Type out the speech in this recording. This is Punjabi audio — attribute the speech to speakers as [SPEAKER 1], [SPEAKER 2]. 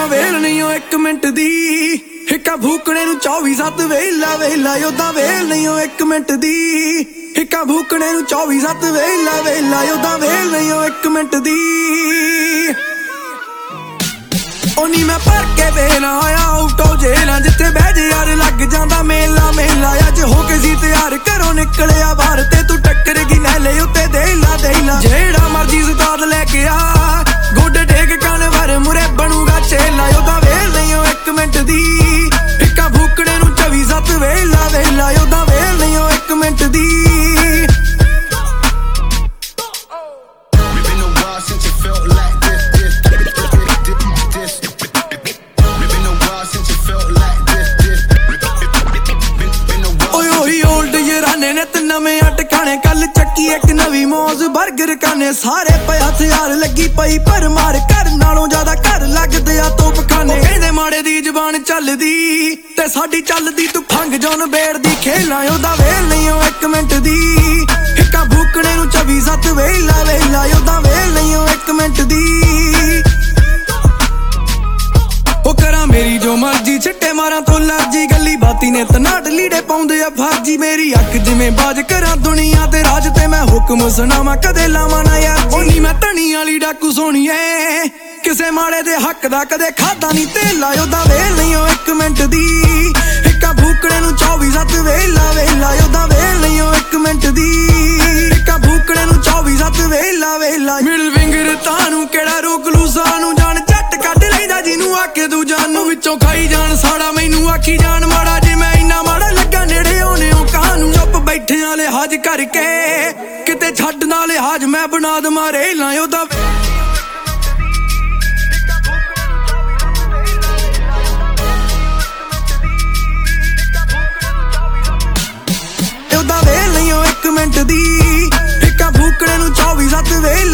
[SPEAKER 1] ਉਦਾਂ ਵੇਲ ਨਹੀਂ ਉਹ 1 ਮਿੰਟ ਦੀ ਹਿੱਕਾ ਭੂਕਣੇ ਨੂੰ 24/7 ਵੇਲਾ ਵੇਲਾ ਉਦਾਂ ਵੇਲ ਨਹੀਂ ਉਹ 1 ਮਿੰਟ ਦੀ ਹਿੱਕਾ ਭੂਕਣੇ ਨੂੰ 24/7 ਵੇਲਾ ਵੇਲਾ ਉਦਾਂ ਵੇਲ ਨਹੀਂ ਉਹ 1 ਮਿੰਟ ਦੀ ਉਹ ਨੀ ਮੈਂ ਭਰ ਕੇ ਵੇਲਾ ਆਇਆ ਆਊਟੋ ਜੇਲਾਂ ਜਿੱਥੇ ਬਹਿ ਜੇ ਯਾਰ ਲੱਗ ਜਾਂਦਾ ਮੇਲਾ ਮੇਲਾ ਅੱਜ ਹੋ ਕੇ ਸੀ ਤਿਆਰ ਘਰੋਂ ਨਿਕਲਿਆ ਬਾਹਰ ਤੇ ਤੂੰ ਟੱਕਰ ਗਈ ਨਹਿਲੇ ਉੱਤੇ ਦੇਲਾ ਦੇਲਾ ਜਿਹੜਾ ਮਰਜੀ ਸਤਾਦ ਲੈ ਕੇ ਆ ਗੋਡੇ ਟੇਕ ਕੰਨ ਭਰ ਮੁਰੇ ਬਣੂਗਾ ਚੇਲਾ ਉਹਦਾ ਵੇਲ ਨਹੀਂ ਉਹ 1 ਮਿੰਟ ਦੀ ਹਿੱਕਾ ਭੂਕਣੇ ਨੂੰ 24/7 ਵੇਲਾ ਵੇਲਾ ਉਹਦਾ ਵੇਲ ਨਹੀਂ ਉਹ 1 ਮਿੰਟ ਦੀ ਨਵੇਂ ਟਿਕਾਣੇ ਕੱਲ ਚੱਕੀ ਇੱਕ ਨਵੀਂ ਮੌਜ 버ਗਰ ਖਾਨੇ ਸਾਰੇ ਪਏ ਹਥਿਆਰ ਲੱਗੀ ਪਈ ਪਰ ਮਾਰ ਘਰ ਨਾਲੋਂ ਜ਼ਿਆਦਾ ਘਰ ਲੱਗਦੇ ਆ ਤੋਪ ਖਾਨੇ ਕਹਿੰਦੇ ਮਾੜੇ ਦੀ ਜ਼ਬਾਨ ਚੱਲਦੀ ਤੇ ਸਾਡੀ ਚੱਲਦੀ ਤੂੰ ਖੰਗ ਜੋਨ ਬੇੜ ਦੀ ਖੇਲਾਂ ਉਹਦਾ ਵੇਲ ਨਹੀਂ ਉਹ 1 ਮਿੰਟ ਦੀ ਹਿੱਕਾ ਭੂਕਣੇ ਨੂੰ 24/7 ਵੇਲਾ ਵੇਲਾ ਉਹਦਾ ਵੇਲ ਨਹੀਂ ਉਹ 1 ਮਿੰਟ ਦੀ ਉਹ ਕਰਾਂ ਮੇਰੀ ਜੋ ਮਰਜੀ ਛੱਟੇ ਮਾਰਾਂ ਤੋਂ ਲਰਜੀ ਗੱਲੀ ਬਾਤੀ ਨੇ ਤਨਾਟ ਲੀੜੇ ਪਾਉਂਦੇ ਆ ਫਰਜੀ ਮੇਰੀ ਅੱਖ ਜਿਵੇਂ ਬਾਜ ਕਰਾਂ ਦੁਨੀਆ ਤੇ ਰਾਜ ਤੇ ਮੈਂ ਹੁਕਮ ਸੁਣਾਵਾਂ ਕਦੇ ਲਾਵਾਂ ਨਾ ਯਾਰ ਉਹ ਨੀ ਮੈਂ ਧਣੀ ਵਾਲੀ ਡਾਕੂ ਸੋਣੀਏ ਕਿਸੇ ਮਾੜੇ ਦੇ ਹੱਕ ਦਾ ਕਦੇ ਖਾਦਾ ਨਹੀਂ ਤੇਲਾ ਉਹਦਾ ਵੇਲ ਨਹੀਂ ਉਹ 1 ਮਿੰਟ ਦੀ ਹਿੱਕਾ ਭੂਕਣੇ ਨੂੰ 24/7 ਵੇਲਾ ਵੇਲਾ ਉਹਦਾ ਵੇਲ ਨਹੀਂ ਉਹ 1 ਮਿੰਟ ਦੀ ਹਿੱਕਾ ਭੂਕਣੇ ਨੂੰ 24/7 ਵੇਲਾ ਵੇਲਾ ਮਿਡਲ ਫਿੰਗਰ ਤਾਨੂੰ ਕਿਹੜਾ ਰੋਕ ਲੂ ਸਾਨੂੰ ਜਾਣ ਝੱਟ ਕੱਢ ਲੈਂਦਾ ਜਿਹਨੂੰ ਆਕੇ ਦੂ ਜਾਨੂੰ ਵਿੱਚੋਂ ਖਾਈ ਜਾਣ ਸਾੜਾ ਮੈਨੂੰ ਆਖੀ ਜਾਣ ਮਾੜਾ ਜੇ ਮੈਂ ਇੰਨਾ ਮਾੜਾ ਲੱਗਾ ਨੇੜੇ ਆਉਣੇ ਉਹ ਕਾਹਨੂੰ ਚੁੱਪ ਬੈਠਿਆਂ ਲਿਹਾਜ਼ ਕਰਕੇ ਕਿਤੇ ਛੱਡ ਨਾ ਲਿਹਾਜ਼ ਮੈਂ ਬਣਾ ਦਵਾਂ ਰੇਲਾਂ ਉਹਦਾ ਵੇਲ ਨਹੀਂ ਉਹ 1 ਮਿੰਟ ਦੀ ਹਿੱਕਾ ਭੂਕਣੇ ਨੂੰ 24/7 ਵੇਲ